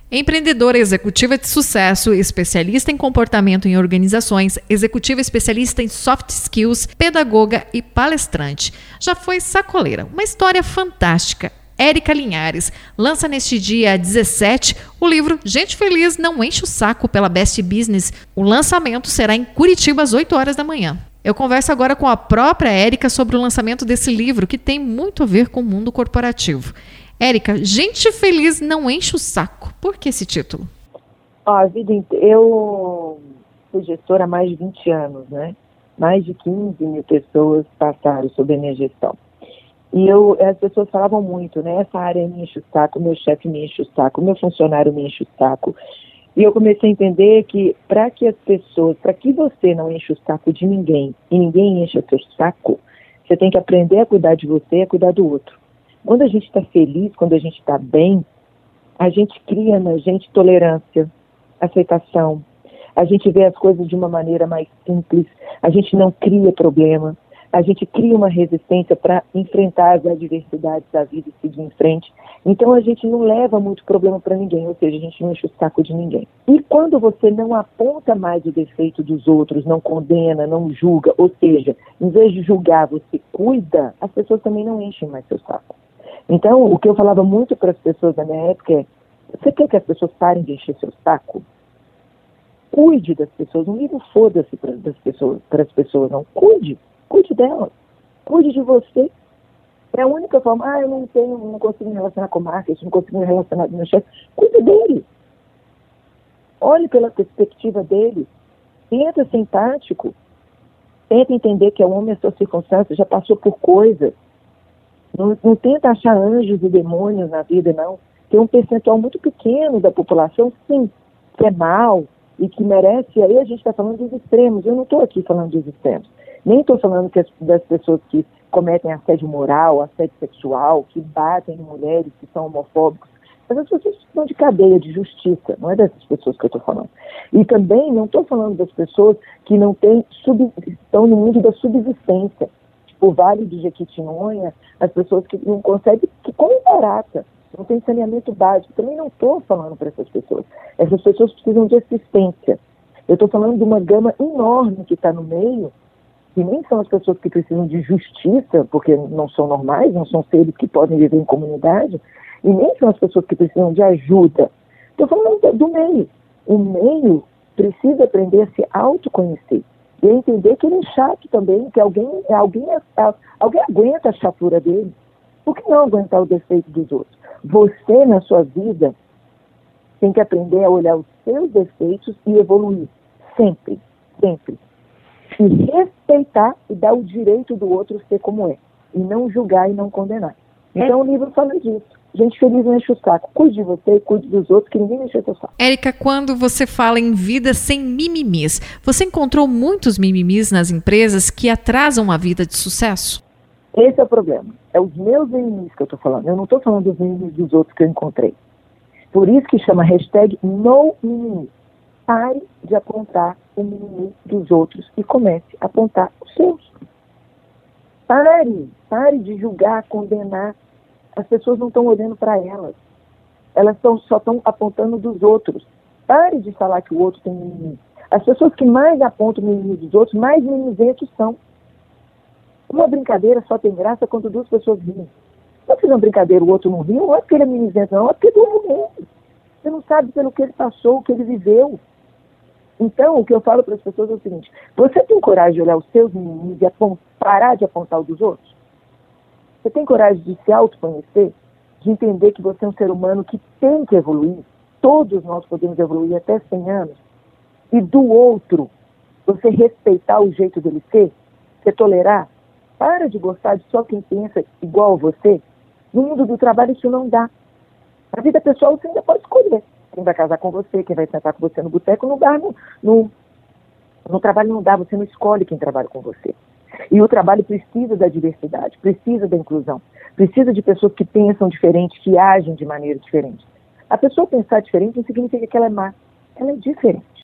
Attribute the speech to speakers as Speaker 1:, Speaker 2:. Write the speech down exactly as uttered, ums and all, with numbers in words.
Speaker 1: Empreendedora executiva de sucesso, especialista em comportamento em organizações, executiva especialista em soft skills, pedagoga e palestrante. Já foi sacoleira, uma história fantástica. Érica Linhares lança neste dia dezessete o livro Gente Feliz Não Enche o Saco pela Best Business. O lançamento será em Curitiba às oito horas da manhã. Eu converso agora com a própria Érica sobre o lançamento desse livro, que tem muito a ver com o mundo corporativo. Érica, Gente Feliz Não Enche o Saco. Por que esse título?
Speaker 2: Ó, a vida inteira, eu fui gestora há mais de vinte anos, né? Mais de quinze mil pessoas passaram sob a minha gestão. E eu, as pessoas falavam muito, né? Essa área me enche o saco, meu chefe me enche o saco, meu funcionário me enche o saco. E eu comecei a entender que para que as pessoas, para que você não enche o saco de ninguém e ninguém enche o seu saco, você tem que aprender a cuidar de você e a cuidar do outro. Quando a gente está feliz, quando a gente está bem, a gente cria na gente tolerância, aceitação. A gente vê as coisas de uma maneira mais simples. A gente não cria problema. A gente cria uma resistência para enfrentar as adversidades da vida e seguir em frente. Então a gente não leva muito problema para ninguém, ou seja, a gente não enche o saco de ninguém. E quando você não aponta mais o defeito dos outros, não condena, não julga, ou seja, em vez de julgar, você cuida, as pessoas também não enchem mais seu saco. Então, o que eu falava muito para as pessoas na minha época é: você quer que as pessoas parem de encher seu saco? Cuide das pessoas, não liga o foda-se para as pessoas, para as pessoas, não. Cuide, cuide delas, cuide de você. É a única forma. Ah, eu não tenho, não consigo me relacionar com o marketing, não consigo me relacionar com o meu chefe. Cuide dele. Olhe pela perspectiva dele. Tenta ser empático. Tenta entender que é um homem a sua circunstância, já passou por coisas. Não, não tenta achar anjos e demônios na vida, não. Tem um percentual muito pequeno da população, sim, que é mal e que merece. Aí a gente está falando dos extremos. Eu não estou aqui falando dos extremos. Nem estou falando que as, das pessoas que cometem assédio moral, assédio sexual, que batem em mulheres, que são homofóbicos. Mas as pessoas estão de cadeia, de justiça. Não é dessas pessoas que eu estou falando. E também não estou falando das pessoas que não têm, sub, estão no mundo da subsistência. O Vale de Jequitinhonha, as pessoas que não conseguem, que comem barata, não tem saneamento básico. Também não estou falando para essas pessoas. Essas pessoas precisam de assistência. Eu estou falando de uma gama enorme que está no meio, que nem são as pessoas que precisam de justiça, porque não são normais, não são seres que podem viver em comunidade, e nem são as pessoas que precisam de ajuda. Estou falando do meio. O meio precisa aprender a se autoconhecer. E entender que ele é chato também, que alguém, alguém, alguém aguenta a chatura dele. Por que não aguentar o defeito dos outros? Você, na sua vida, tem que aprender a olhar os seus defeitos e evoluir. Sempre, sempre. E respeitar e dar o direito do outro ser como é. E não julgar e não condenar. Então é. O livro fala disso. Gente feliz não enche o saco. Cuide de você e cuide dos outros, que ninguém enche o seu saco.
Speaker 1: Érica, quando você fala em vida sem mimimis, você encontrou muitos mimimis nas empresas que atrasam a vida de sucesso?
Speaker 2: Esse é o problema. É os meus mimimis que eu estou falando. Eu não estou falando dos mimimis dos outros que eu encontrei. Por isso que chama hashtag NoMimimi. Pare de apontar o mimimi dos outros e comece a apontar os seus. Pare. Pare de julgar, condenar. As pessoas não estão olhando para elas. Elas tão, só estão apontando dos outros. Pare de falar que o outro tem mimimi. As pessoas que mais apontam o mimimi dos outros, mais mimizentos são. Uma brincadeira só tem graça quando duas pessoas riem. Se eu fizer uma brincadeira e o outro não riu, não é porque ele é mimizento, não, é porque doeu mesmo. Você não sabe pelo que ele passou, o que ele viveu. Então, o que eu falo para as pessoas é o seguinte: você tem coragem de olhar os seus mimimis e apont- parar de apontar o dos outros? Você tem coragem de se autoconhecer, de entender que você é um ser humano que tem que evoluir? Todos nós podemos evoluir até cem anos. E do outro, você respeitar o jeito dele ser, você tolerar? Para de gostar de só quem pensa igual a você. No mundo do trabalho isso não dá. Na vida pessoal você ainda pode escolher quem vai casar com você, quem vai sentar com você no boteco. No bar, no, no, no trabalho não dá, você não escolhe quem trabalha com você. E o trabalho precisa da diversidade, precisa da inclusão, precisa de pessoas que pensam diferente, que agem de maneira diferente. A pessoa pensar diferente não significa que ela é má, ela é diferente.